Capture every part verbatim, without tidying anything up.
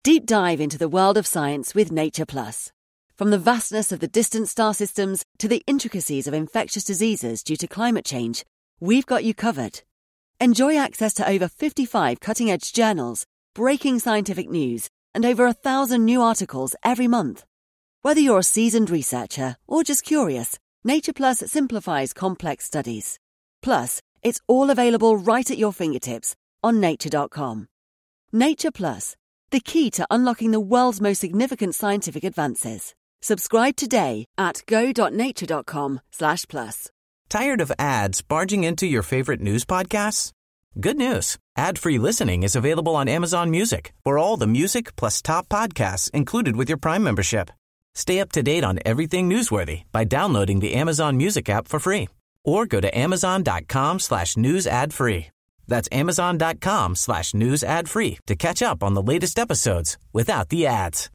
Deep dive into the world of science with Nature Plus. From the vastness of the distant star systems to the intricacies of infectious diseases due to climate change, we've got you covered. Enjoy access to over fifty-five cutting-edge journals, breaking scientific news, and over a thousand new articles every month. Whether you're a seasoned researcher or just curious, Nature Plus simplifies complex studies. Plus, it's all available right at your fingertips on nature dot com. Nature Plus, the key to unlocking the world's most significant scientific advances. Subscribe today at go dot nature dot com slash plus. Tired of ads barging into your favorite news podcasts? Good news. Ad-free listening is available on Amazon Music for all the music plus top podcasts included with your Prime membership. Stay up to date on everything newsworthy by downloading the Amazon Music app for free or go to amazon.com slash news ad free. That's amazon.com slash news ad free to catch up on the latest episodes without the ads.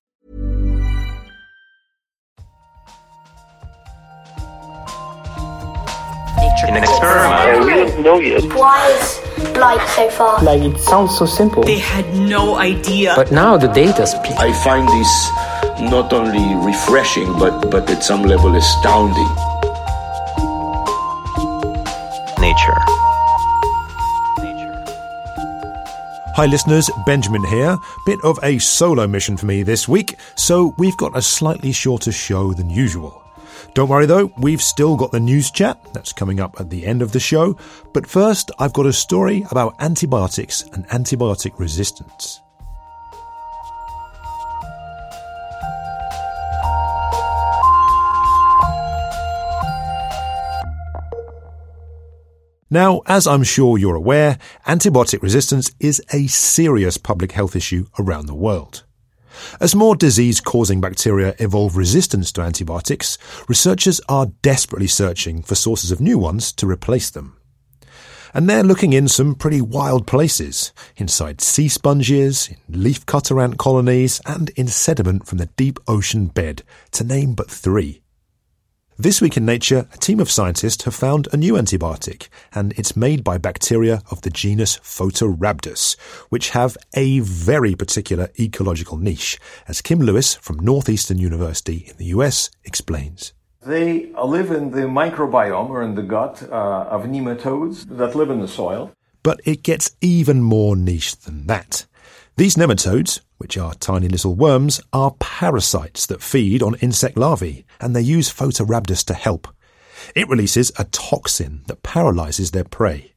In an experiment. We don't know yet. Why is light so far? Like, it sounds so simple. They had no idea. But now the data speaks. I find this not only refreshing, but, but at some level astounding. Nature. Hi listeners, Benjamin here. Bit of a solo mission for me this week, so we've got a slightly shorter show than usual. Don't worry though, we've still got the news chat, that's coming up at the end of the show, but first I've got a story about antibiotics and antibiotic resistance. Now, as I'm sure you're aware, antibiotic resistance is a serious public health issue around the world. As more disease-causing bacteria evolve resistance to antibiotics, researchers are desperately searching for sources of new ones to replace them. And they're looking in some pretty wild places, inside sea sponges, in leafcutter ant colonies, and in sediment from the deep ocean bed, to name but three. This week in Nature, a team of scientists have found a new antibiotic, and it's made by bacteria of the genus Photorhabdus, which have a very particular ecological niche, as Kim Lewis from Northeastern University in the U S explains. They live in the microbiome, or in the gut, uh, of nematodes that live in the soil. But it gets even more niche than that. These nematodes, which are tiny little worms, are parasites that feed on insect larvae, and they use Photorhabdus to help. It releases a toxin that paralyzes their prey.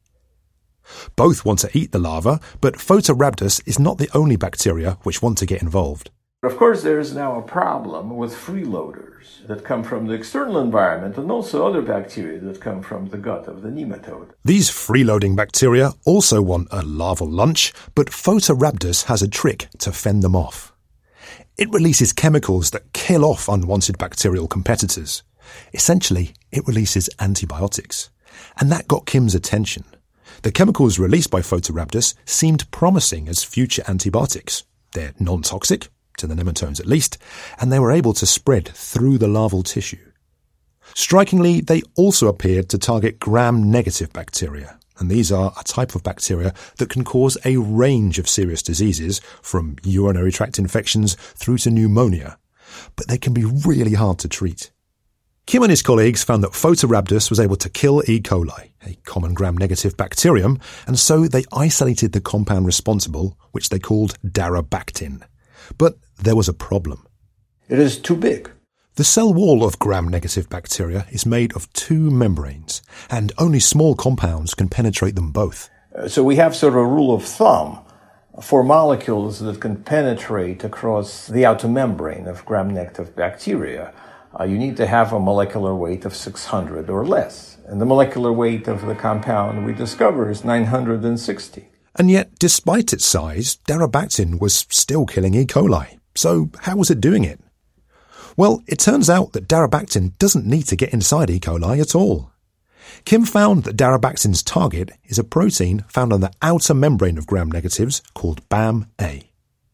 Both want to eat the larva, but Photorhabdus is not the only bacteria which want to get involved. Of course, there is now a problem with freeloaders that come from the external environment and also other bacteria that come from the gut of the nematode. These freeloading bacteria also want a larval lunch, but Photorhabdus has a trick to fend them off. It releases chemicals that kill off unwanted bacterial competitors. Essentially, it releases antibiotics. And that got Kim's attention. The chemicals released by Photorhabdus seemed promising as future antibiotics. They're non-toxic, to the nematodes at least, and they were able to spread through the larval tissue. Strikingly, they also appeared to target gram-negative bacteria, and these are a type of bacteria that can cause a range of serious diseases, from urinary tract infections through to pneumonia, but they can be really hard to treat. Kim and his colleagues found that Photorhabdus was able to kill E. coli, a common gram-negative bacterium, and so they isolated the compound responsible, which they called darabactin. But there was a problem. It is too big. The cell wall of gram-negative bacteria is made of two membranes, and only small compounds can penetrate them both. Uh, so we have sort of a rule of thumb for molecules that can penetrate across the outer membrane of gram-negative bacteria. Uh, you need to have a molecular weight of six hundred or less. And the molecular weight of the compound we discover is nine hundred sixty. And yet, despite its size, darabactin was still killing E. coli. So how was it doing it? Well, it turns out that darabactin doesn't need to get inside E. coli at all. Kim found that darabactin's target is a protein found on the outer membrane of gram-negatives called B A M A.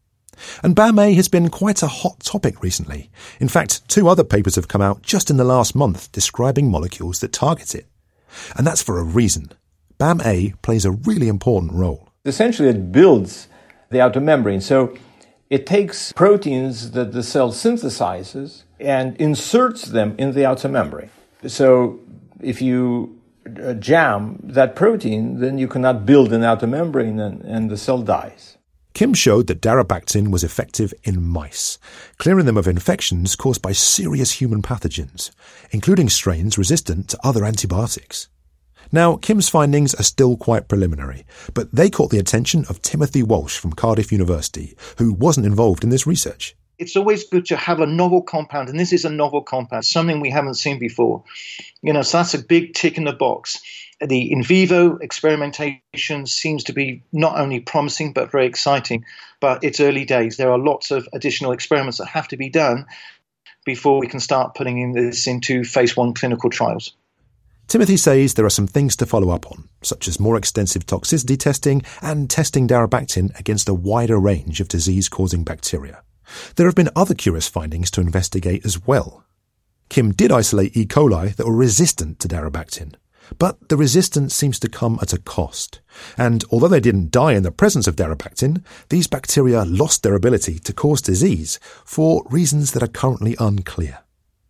And B A M A has been quite a hot topic recently. In fact, two other papers have come out just in the last month describing molecules that target it. And that's for a reason. B A M A plays a really important role. Essentially, it builds the outer membrane. So It takes proteins that the cell synthesizes and inserts them in the outer membrane. So if you uh, jam that protein, then you cannot build an outer membrane and, and the cell dies. Kim showed that darabactin was effective in mice, clearing them of infections caused by serious human pathogens, including strains resistant to other antibiotics. Now, Kim's findings are still quite preliminary, but they caught the attention of Timothy Walsh from Cardiff University, who wasn't involved in this research. It's always good to have a novel compound, and this is a novel compound, something we haven't seen before. You know, so that's a big tick in the box. The in vivo experimentation seems to be not only promising but very exciting, but it's early days. There are lots of additional experiments that have to be done before we can start putting in this into phase one clinical trials. Timothy says there are some things to follow up on, such as more extensive toxicity testing and testing darabactin against a wider range of disease-causing bacteria. There have been other curious findings to investigate as well. Kim did isolate E. coli that were resistant to darabactin, but the resistance seems to come at a cost. And although they didn't die in the presence of darabactin, these bacteria lost their ability to cause disease for reasons that are currently unclear.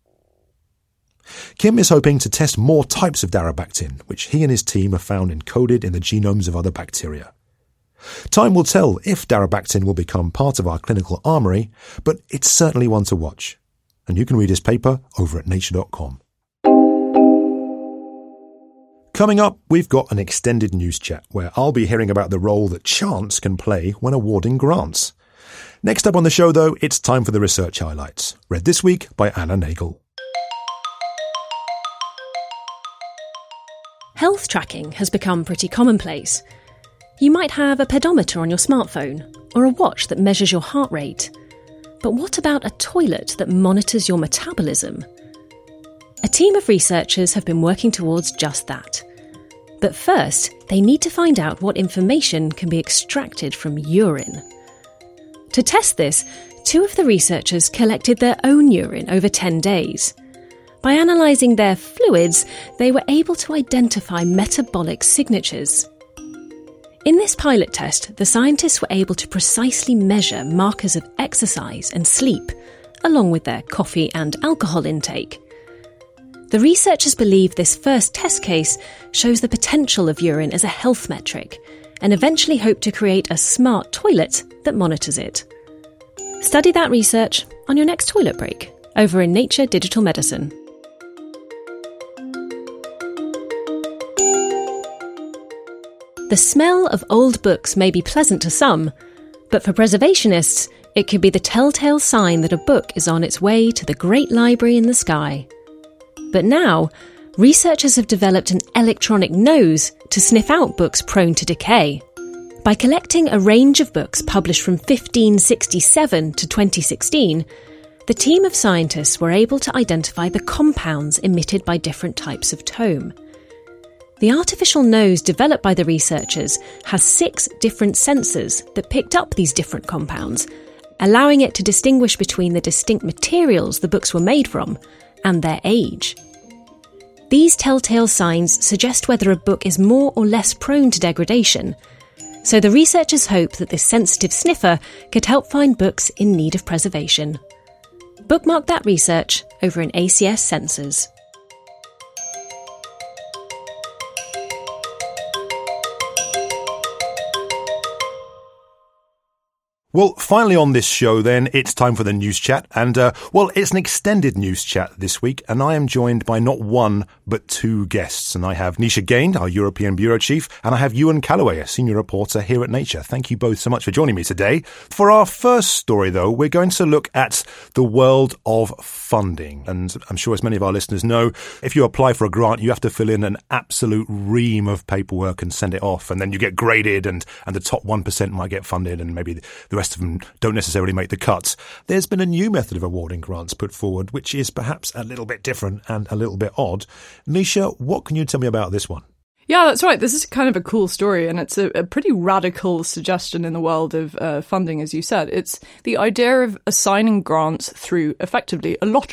Kim is hoping to test more types of darabactin, which he and his team have found encoded in the genomes of other bacteria. Time will tell if darabactin will become part of our clinical armoury, but it's certainly one to watch. And you can read his paper over at nature dot com. Coming up, we've got an extended news chat where I'll be hearing about the role that chance can play when awarding grants. Next up on the show, though, it's time for the research highlights, read this week by Anna Nagel. Health tracking has become pretty commonplace. You might have a pedometer on your smartphone or a watch that measures your heart rate. But what about a toilet that monitors your metabolism? A team of researchers have been working towards just that. But first, they need to find out what information can be extracted from urine. To test this, two of the researchers collected their own urine over ten days. By analysing their fluids, they were able to identify metabolic signatures. In this pilot test, the scientists were able to precisely measure markers of exercise and sleep, along with their coffee and alcohol intake. The researchers believe this first test case shows the potential of urine as a health metric, and eventually hope to create a smart toilet that monitors it. Study that research on your next toilet break, over in Nature Digital Medicine. The smell of old books may be pleasant to some, but for preservationists, it could be the telltale sign that a book is on its way to the great library in the sky. But now, researchers have developed an electronic nose to sniff out books prone to decay. By collecting a range of books published from fifteen sixty-seven to twenty sixteen, the team of scientists were able to identify the compounds emitted by different types of tome. The artificial nose developed by the researchers has six different sensors that picked up these different compounds, allowing it to distinguish between the distinct materials the books were made from and their age. These telltale signs suggest whether a book is more or less prone to degradation, so the researchers hope that this sensitive sniffer could help find books in need of preservation. Bookmark that research over in A C S Sensors. Well, finally on this show then, it's time for the news chat. And, uh, well, it's an extended news chat this week, and I am joined by not one, but two guests. And I have Nisha Gain, our European Bureau Chief, and I have Ewan Calloway, a senior reporter here at Nature. Thank you both so much for joining me today. For our first story, though, we're going to look at the world of funding. And I'm sure as many of our listeners know, if you apply for a grant, you have to fill in an absolute ream of paperwork and send it off. And then you get graded, and, and the top one percent might get funded, and maybe the rest of them don't necessarily make the cut. There's been a new method of awarding grants put forward, which is perhaps a little bit different and a little bit odd. Nisha, what can you tell me about this one? Yeah, that's right. This is kind of a cool story, and it's a, a pretty radical suggestion in the world of uh, funding, as you said. It's the idea of assigning grants through, effectively, a lottery.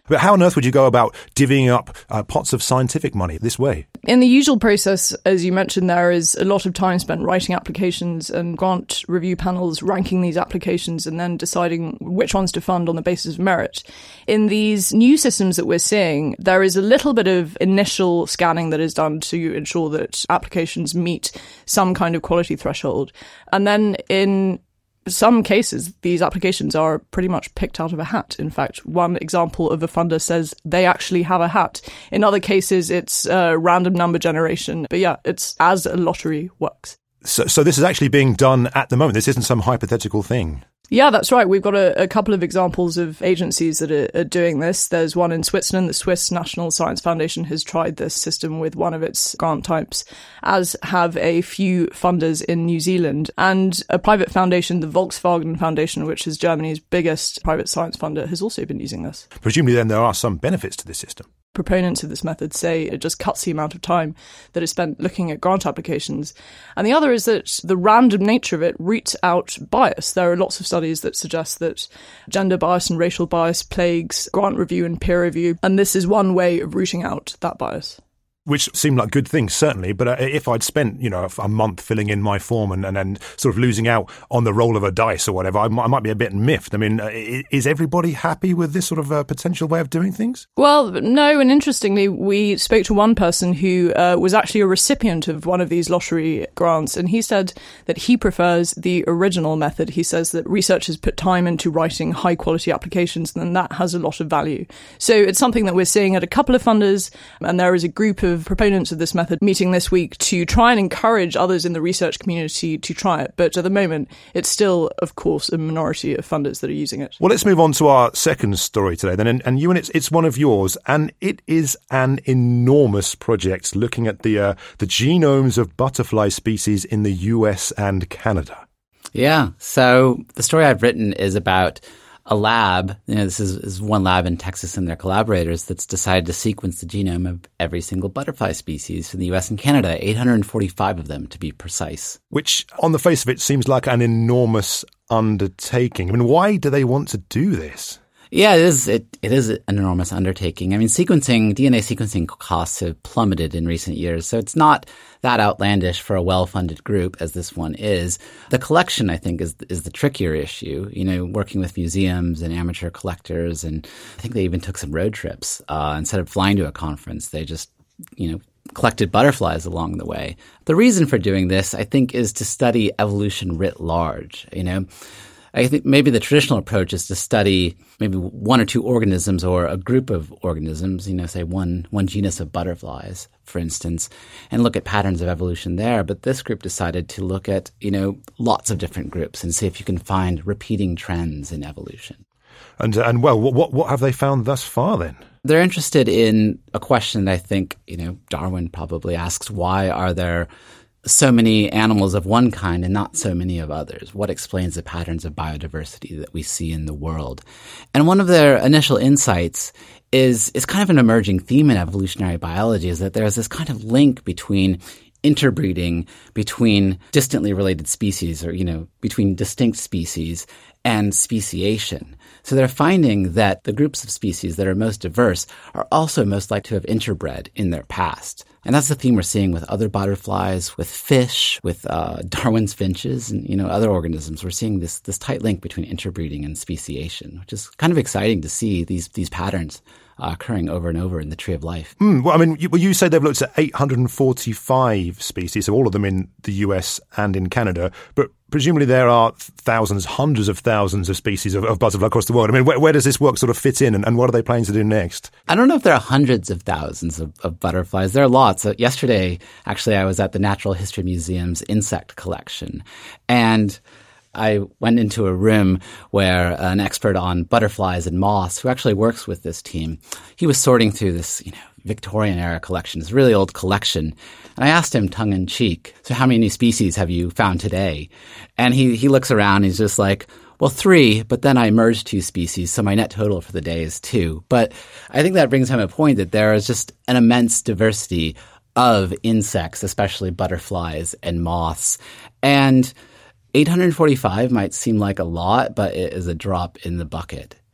But how on earth would you go about divvying up uh, pots of scientific money this way? In the usual process, as you mentioned, there is a lot of time spent writing applications and grant review panels ranking these applications and then deciding which ones to fund on the basis of merit. In these new systems that we're seeing, there is a little bit of initial scanning that is done to ensure that applications meet some kind of quality threshold. And then in some cases, these applications are pretty much picked out of a hat. In fact, one example of a funder says they actually have a hat. In other cases, it's uh, random number generation. But yeah, it's as a lottery works. So, so this is actually being done at the moment. This isn't some hypothetical thing. Yeah, that's right. We've got a, a couple of examples of agencies that are, are doing this. There's one in Switzerland. The Swiss National Science Foundation has tried this system with one of its grant types, as have a few funders in New Zealand. And a private foundation, the Volkswagen Foundation, which is Germany's biggest private science funder, has also been using this. Presumably then there are some benefits to this system. Proponents of this method say it just cuts the amount of time that is spent looking at grant applications. And the other is that the random nature of it roots out bias. There are lots of studies that suggest that gender bias and racial bias plagues grant review and peer review, and this is one way of rooting out that bias. Which seem like good things, certainly. But uh, if I'd spent, you know, a month filling in my form and, and then sort of losing out on the roll of a dice or whatever, I might, I might be a bit miffed. I mean, uh, is everybody happy with this sort of uh, potential way of doing things? Well, no. And interestingly, we spoke to one person who uh, was actually a recipient of one of these lottery grants. And he said that he prefers the original method. He says that researchers put time into writing high quality applications, and that has a lot of value. So it's something that we're seeing at a couple of funders. And there is a group of proponents of this method meeting this week to try and encourage others in the research community to try it. But at the moment, it's still, of course, a minority of funders that are using it. Well, let's move on to our second story today then. And, and Ewan, it's, it's one of yours, and it is an enormous project looking at the uh, the genomes of butterfly species in the U S and Canada. Yeah. So the story I've written is about a lab, you know, this is, is one lab in Texas and their collaborators that's decided to sequence the genome of every single butterfly species in the U S and Canada, eight hundred forty-five of them to be precise. Which, on the face of it, seems like an enormous undertaking. I mean, why do they want to do this? Yeah, it is. It, it is an enormous undertaking. I mean, sequencing, D N A sequencing costs have plummeted in recent years, so it's not that outlandish for a well-funded group as this one is. The collection, I think, is is the trickier issue. You know, working with museums and amateur collectors, and I think they even took some road trips. Uh, instead of flying to a conference, they just, you know, collected butterflies along the way. The reason for doing this, I think, is to study evolution writ large. You know, I think maybe the traditional approach is to study maybe one or two organisms or a group of organisms, you know, say one one genus of butterflies, for instance, and look at patterns of evolution there. But this group decided to look at, you know, lots of different groups and see if you can find repeating trends in evolution. And, and well, what what have they found thus far then? They're interested in a question that I think, you know, Darwin probably asks, why are there so many animals of one kind and not so many of others? What explains the patterns of biodiversity that we see in the world? And one of their initial insights is, is kind of an emerging theme in evolutionary biology, is that there's this kind of link between interbreeding, between distantly related species, or, you know, between distinct species and speciation. So they're finding that the groups of species that are most diverse are also most likely to have interbred in their past. And that's the theme we're seeing with other butterflies, with fish, with uh, Darwin's finches, and, you know, other organisms. We're seeing this this tight link between interbreeding and speciation, which is kind of exciting to see these these patterns uh, occurring over and over in the tree of life. Mm, well, I mean, you, well, you say they've looked at eight hundred forty-five species, so all of them in the U S and in Canada, but presumably there are thousands, hundreds of thousands of species of, of butterfly across the world. I mean, where, where does this work sort of fit in, and, and what are they planning to do next? I don't know if there are hundreds of thousands of, of butterflies. There are lots. Uh, yesterday, actually, I was at the Natural History Museum's insect collection, and I went into a room where an expert on butterflies and moths, who actually works with this team, he was sorting through this, you know, Victorian-era collection, this really old collection. And I asked him tongue-in-cheek, so how many species have you found today? And he, he looks around, he's just like, well, three, but then I merged two species, so my net total for the day is two. But I think that brings home a point that there is just an immense diversity of insects, especially butterflies and moths. And eight hundred forty-five might seem like a lot, but it is a drop in the bucket.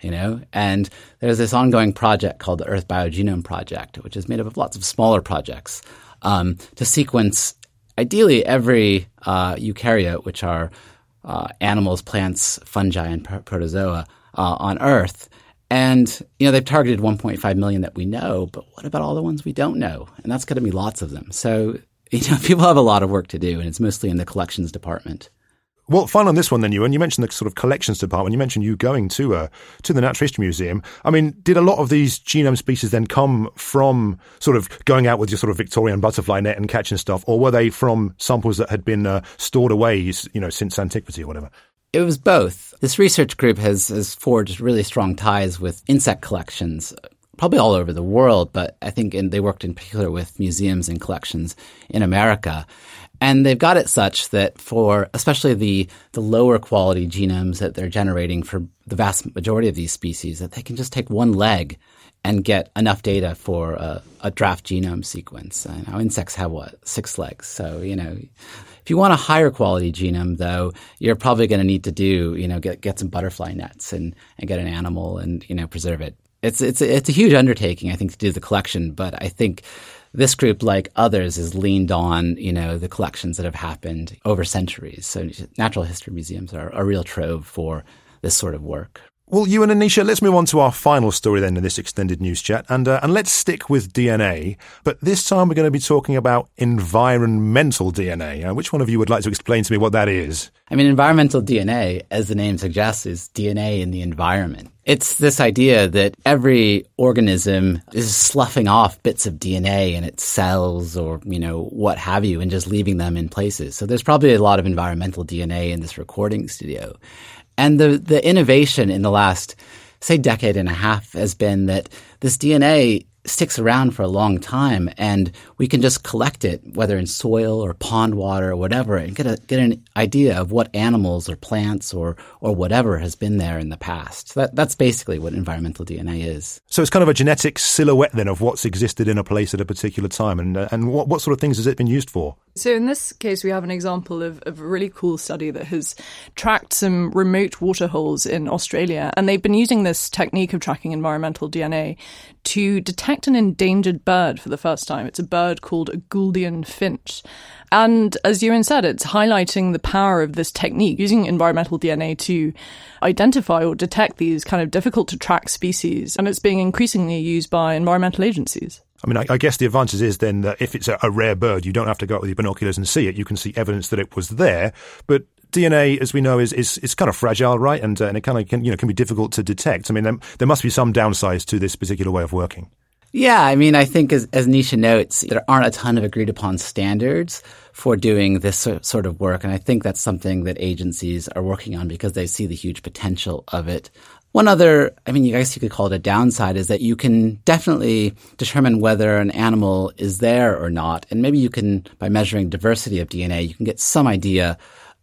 you know? And there's this ongoing project called the Earth Biogenome Project, which is made up of lots of smaller projects um, to sequence ideally every uh, eukaryote, which are uh, animals, plants, fungi, and pr- protozoa uh, on Earth. And, you know, they've targeted one point five million that we know, but what about all the ones we don't know? And that's going to be lots of them. So, you know, people have a lot of work to do, and it's mostly in the collections department. Well, fun on this one then, Ewan. You mentioned the sort of collections department. You mentioned you going to uh, to the Natural History Museum. I mean, did a lot of these genome species then come from sort of going out with your sort of Victorian butterfly net and catching stuff, or were they from samples that had been uh, stored away, you know, since antiquity or whatever? It was both. This research group has, has forged really strong ties with insect collections, probably all over the world, but I think in, they worked in particular with museums and collections in America. And they've got it such that for especially the, the lower quality genomes that they're generating for the vast majority of these species, that they can just take one leg and get enough data for a, a draft genome sequence. Uh, now, insects have, what, six legs. So, you know, if you want a higher quality genome, though, you're probably going to need to do, you know, get get some butterfly nets and, and get an animal and, you know, preserve it. It's, it's, it's a huge undertaking, I think, to do the collection, but I think this group, like others, has leaned on, you know, the collections that have happened over centuries. So natural history museums are a real trove for this sort of work. Well, Ewan and Nisha, let's move on to our final story then in this extended news chat, and uh, and let's stick with D N A. But this time we're going to be talking about environmental D N A. Uh, which one of you would like to explain to me what that is? I mean, environmental D N A, as the name suggests, is D N A in the environment. It's this idea that every organism is sloughing off bits of D N A in its cells or, you know, what have you, and just leaving them in places. So there's probably a lot of environmental D N A in this recording studio. And the, the innovation in the last, say, decade and a half has been that this D N A sticks around for a long time, and we can just collect it, whether in soil or pond water or whatever, and get a get an idea of what animals or plants or or whatever has been there in the past. So that that's basically what environmental D N A is. So it's kind of a genetic silhouette then of what's existed in a place at a particular time, and uh, and what what sort of things has it been used for? So in this case, we have an example of, of a really cool study that has tracked some remote waterholes in Australia. And they've been using this technique of tracking environmental D N A to detect an endangered bird for the first time. It's a bird called a Gouldian finch. And as Ewan said, it's highlighting the power of this technique, using environmental D N A to identify or detect these kind of difficult to track species. And it's being increasingly used by environmental agencies. I mean, I, I guess the advantage is then that if it's a, a rare bird, you don't have to go out with your binoculars and see it. You can see evidence that it was there. But D N A, as we know, is is, is kind of fragile, right? And, uh, and it kind of can, you know, can be difficult to detect. I mean, there, there must be some downsides to this particular way of working. Yeah, I mean, I think as, as Nisha notes, there aren't a ton of agreed upon standards for doing this sort of work. And I think that's something that agencies are working on because they see the huge potential of it. One other, I mean, I guess you could call it a downside, is that you can definitely determine whether an animal is there or not. And maybe you can, by measuring diversity of D N A, you can get some idea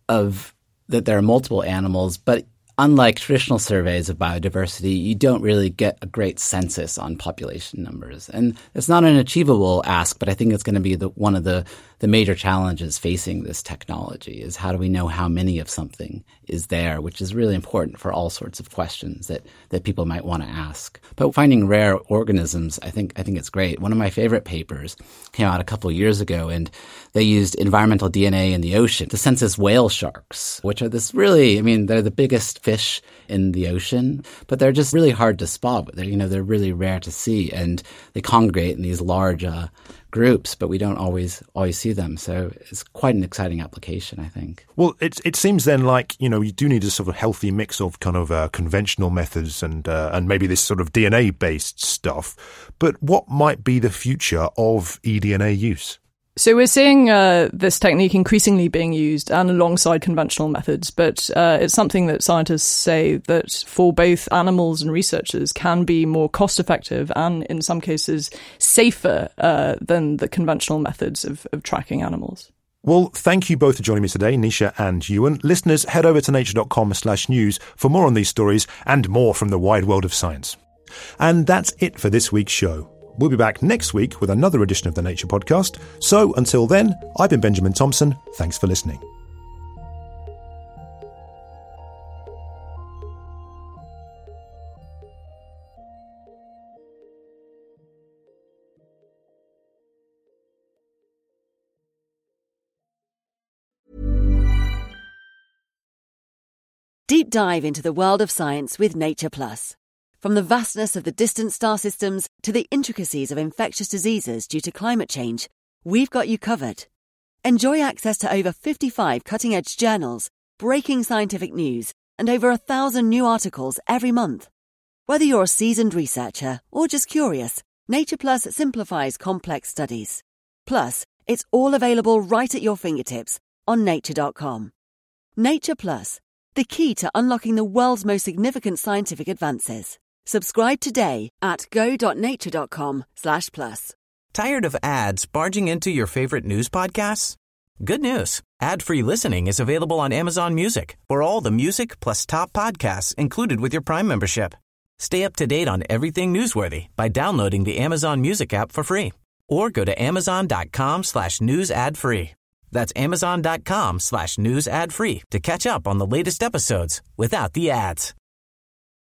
of that there are multiple animals. But unlike traditional surveys of biodiversity, you don't really get a great census on population numbers. And it's not an achievable ask, but I think it's going to be the, one of the, the major challenges facing this technology is how do we know how many of something is there, which is really important for all sorts of questions that, that people might want to ask. But finding rare organisms, I think I think it's great. One of my favorite papers came out a couple of years ago, and they used environmental D N A in the ocean to census whale sharks, which are this really, I mean, they're the biggest fish in the ocean, but they're just really hard to spot. They're, you know, they're really rare to see, and they congregate in these large uh, groups, but we don't always always see them. So it's quite an exciting application, I think. Well, it it seems then like, you know, you do need a sort of healthy mix of kind of uh, conventional methods and uh, and maybe this sort of D N A-based stuff. But what might be the future of eDNA use? So we're seeing uh, this technique increasingly being used and alongside conventional methods, but uh, it's something that scientists say that for both animals and researchers can be more cost-effective and in some cases safer uh, than the conventional methods of, of tracking animals. Well, thank you both for joining me today, Nisha and Ewan. Listeners, head over to nature.com slash news for more on these stories and more from the wide world of science. And that's it for this week's show. We'll be back next week with another edition of the Nature Podcast. So until then, I've been Benjamin Thompson. Thanks for listening. Deep dive into the world of science with Nature Plus. From the vastness of the distant star systems to the intricacies of infectious diseases due to climate change, we've got you covered. Enjoy access to over fifty-five cutting-edge journals, breaking scientific news, and over a thousand new articles every month. Whether you're a seasoned researcher or just curious, Nature Plus simplifies complex studies. Plus, it's all available right at your fingertips on nature dot com. Nature Plus, the key to unlocking the world's most significant scientific advances. Subscribe today at go dot nature dot com slash plus. Tired of ads barging into your favorite news podcasts? Good news. Ad-free listening is available on Amazon Music for all the music plus top podcasts included with your Prime membership. Stay up to date on everything newsworthy by downloading the Amazon Music app for free or go to amazon.com slash news ad free. That's amazon.com slash news ad free to catch up on the latest episodes without the ads.